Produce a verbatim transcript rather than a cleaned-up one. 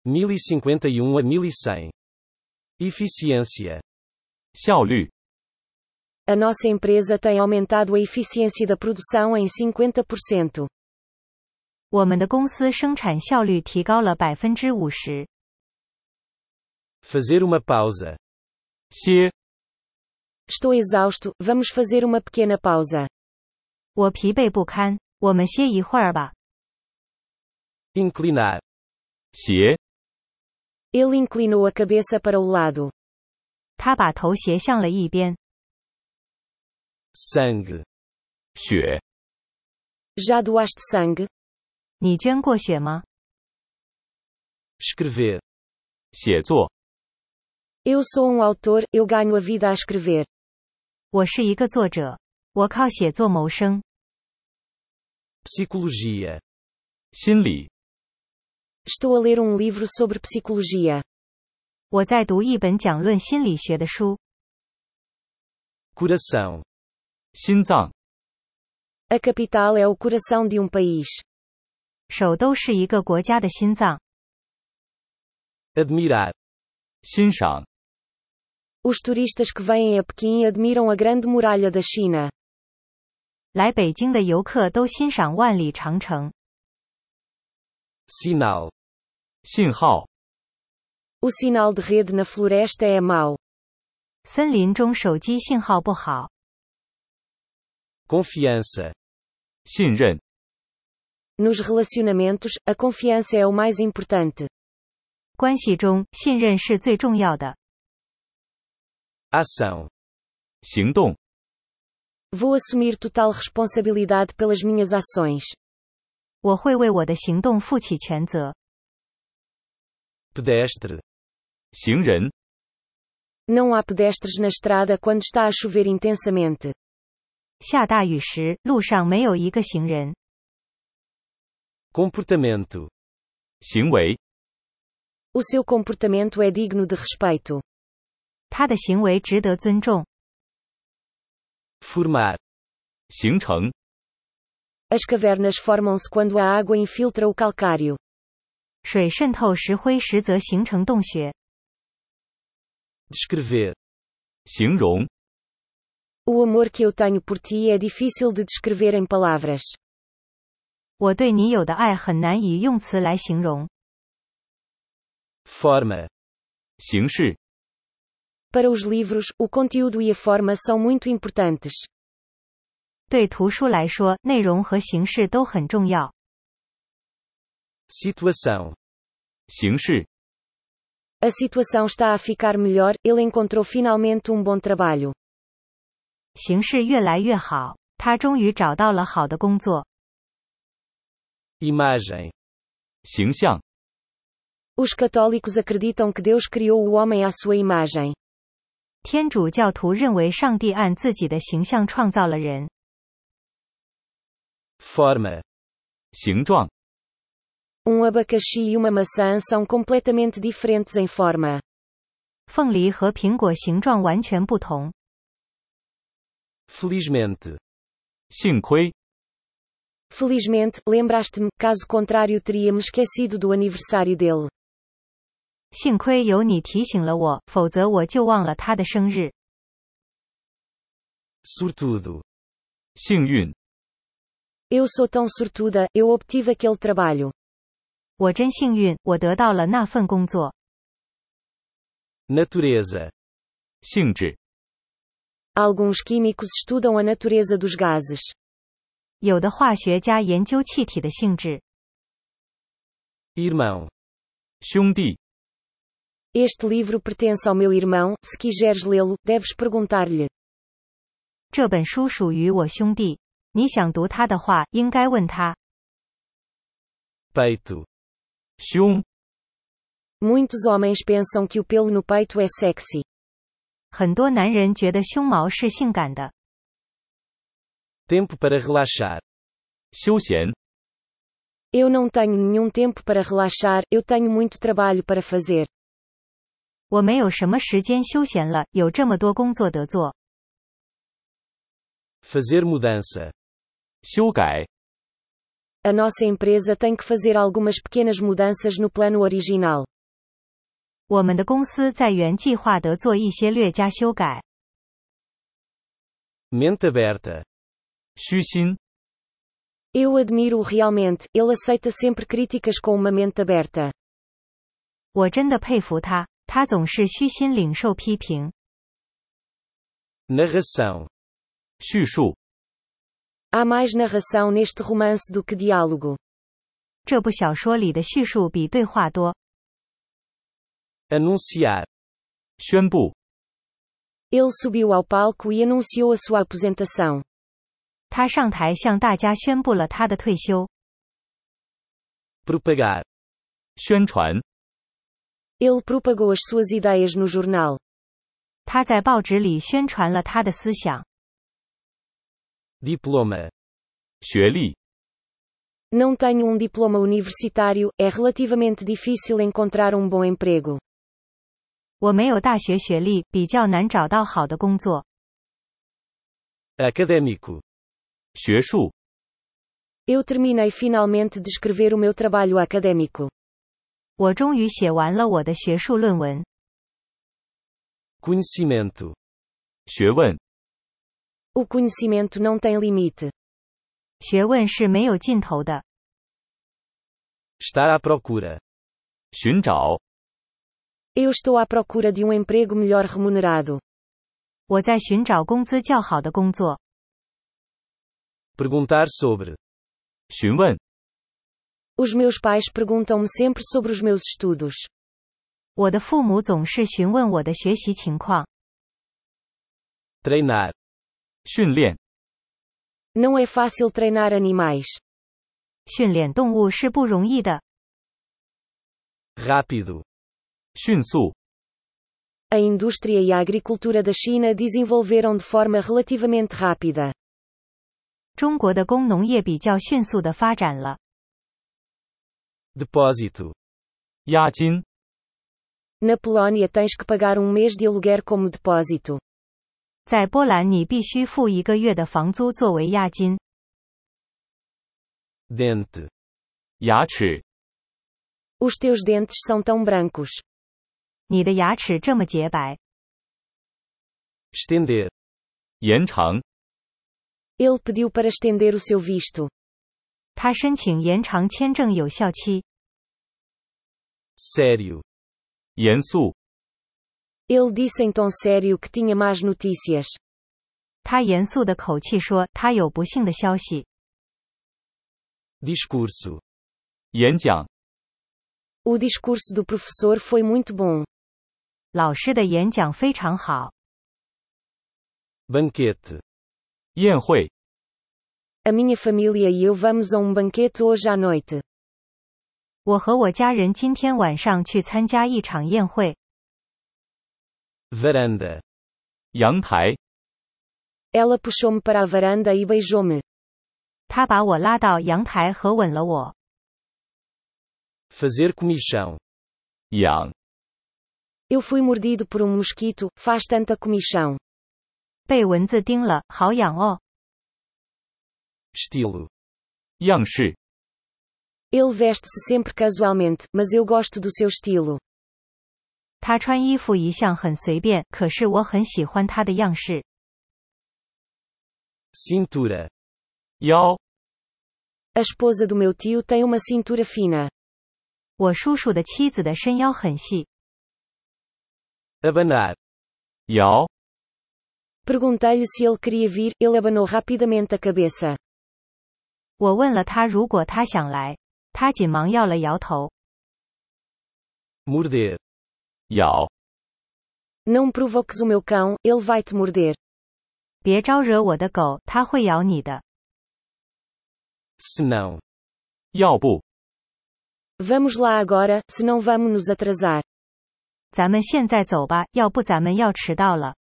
mil e cinquenta e um a mil e cem. Eficiência. 效率。 A nossa empresa tem aumentado a eficiência da produção em cinquenta por cento. 我们的公司生产效率提高了百分之五十。 Fazer uma pausa. 歇。 Estou exausto, vamos fazer uma pequena pausa. 我疲惫不堪，我们歇一会儿吧。 Inclinar. 斜。 Ele inclinou a cabeça para o lado. 他把头斜向了一边。 Sangue. 血。 Já doaste sangue? 你捐过血吗？ Escrever. 写作。 Eu sou um autor, eu ganho a vida a escrever. 我是一个作者，我靠写作谋生。 Psicologia. 心理。 Estou a ler um livro sobre psicologia. 我在读一本讲论心理学的书。 Coração. 心脏。 A capital é o coração de um país. 首都是一个国家的心脏。 Admirar. 欣赏。 Os turistas que vêm a Pequim admiram a Grande Muralha da China. 来北京的游客都欣赏万里长城。 Sinal. 信号。 O sinal de rede na floresta é mau. 森林中手机信号不好。 Confiança. 信任。 Nos relacionamentos, a confiança é o mais importante. 关系中，信任是最重要的。 Ação. 行动。 Vou assumir total responsabilidade pelas minhas ações. 我会为我的行动负起全责。 Pedestre. 行人。 Não há pedestres na estrada quando está a chover intensamente. 下大雨时，路上没有一个行人。 Comportamento. 行为。 O seu comportamento é digno de respeito. 他的行为值得尊重。 Formar. 形成。 As cavernas formam-se quando a água infiltra o calcário. 水渗透石灰时则形成洞穴。 Descrever. 形容。 O amor que eu tenho por ti é difícil de descrever em palavras. 我对你有的爱很难以用词来形容。 Forma. 形式。 Para os livros, o conteúdo e a forma são muito importantes. 对图书来说，内容和形式都很重要。 Situação. 形式。 A situação está a ficar melhor, ele encontrou finalmente um bom trabalho. 形势越来越好，他终于找到了好的工作。 Imagem. 形象。 Os católicos acreditam que Deus criou o homem à sua imagem. 天主教徒认为上帝按自己的形象创造了人。 Forma. 形状。 Um abacaxi e uma maçã são completamente diferentes em forma. 凤梨和苹果形状完全不同。 Felizmente. 幸亏。 Felizmente, lembraste-me, caso contrário teria me esquecido do aniversário dele. 幸亏有你提醒了我，否则我就忘了他的生日。 Sortudo. 幸运。 Eu sou tão sortuda, eu obtive aquele trabalho. 我真幸运，我得到了那份工作。 Natureza. 性质。 Alguns químicos estudam a natureza dos gases. 有的化学家研究气体的性质。 Irmão. 兄弟。 Este livro pertence ao meu irmão, se quiseres lê-lo, deves perguntar-lhe. 这本书属于我兄弟，你想读他的话，应该问他。 Peito. 胸。 Muitos homens pensam que o pelo no peito é sexy. 很多男人觉得胸毛是性感的。 Tempo para relaxar. 休闲。 Eu não tenho nenhum tempo para relaxar, eu tenho muito trabalho para fazer. 我没有什么时间休闲了，有这么多工作得做。 Fazer mudança. 修改。 A nossa empresa tem que fazer algumas pequenas mudanças no plano original. 我们的公司在原计划得做一些略加修改。 Mente aberta. 虚心， Eu admiro-o realmente, ele aceita sempre críticas com uma mente aberta. 我真的佩服他，他总是虚心领受批评。 Narração. 叙述， Há mais narração neste romance do que diálogo. 这部小说里的叙述比对话多。 Anunciar. 宣布， Ele subiu ao palco e anunciou a sua aposentação. 他上台向大家宣布了他的退休。 Propagar. 宣传， Ele propagou as suas ideias no jornal. 他在报纸里宣传了他的思想。 Diploma. 学历， Não tenho um diploma universitário, é relativamente difícil encontrar um bom emprego. 我没有大学学历，比较难找到好的工作。 Académico. 学术， Eu terminei finalmente de escrever o meu trabalho acadêmico. 我终于写完了我的学术论文。 Conhecimento. 学问， O conhecimento não tem limite. 学问是没有尽头的。 Estar à procura. 寻找， Eu estou à procura de um emprego melhor remunerado. 我在寻找工资较好的工作。 Perguntar sobre. 询问， Os meus pais perguntam-me sempre sobre os meus estudos. 我的父母总是询问我的学习情况。 Treinar. 训练， Não é fácil treinar animais. 训练动物是不容易的。 Rápido. 迅速， A indústria e a agricultura da China desenvolveram de forma relativamente rápida. 中国的工农业比较迅速地发展了。 Depósito. 押金， Na Polónia tens que pagar um mês de aluguer como depósito. 在波兰你必须付一个月的房租作为押金。 Dente. 牙齿， Os teus dentes são tão brancos. 你的牙齿这么洁白。 Estender. 延长， Ele pediu para estender o seu visto. 他申请延长签证有效期。 Sério. 严肃， Ele disse em tom sério que tinha más notícias. 他严肃的口气说，他有不幸的消息。 Discurso. 演讲， O discurso do professor foi muito bom. 老师的演讲非常好。 Banquete. 宴会， A minha família e eu vamos a um banquete hoje à noite. 我和我家人今天晚上去参加一场宴会。 Varanda. 阳台， Ela puxou-me para a varanda e beijou-me. 他把我拉到阳台和吻了我。 Fazer comichão. 痒， Eu fui mordido por um mosquito, faz tanta comichão. 被蚊子叮了，好痒哦。 Estilo. 样式， Ele veste-se sempre casualmente, mas eu gosto do seu estilo. 他穿衣服一向很随便，可是我很喜欢他的样式。 Cintura. 腰， A esposa do meu tio tem uma cintura fina. 我叔叔的妻子的身腰很细。 Abanar. 摇， Perguntei-lhe se ele queria vir, ele abanou rapidamente a cabeça. 我问了他如果他想来，他紧忙摇了摇头。 Morder. 咬， Não provoques o meu cão, ele vai te morder. 别招惹我的狗，它会咬你的。 Se não. 要不， Vamos lá agora, senão vamos nos atrasar. 咱们现在走吧，要不咱们要迟到了。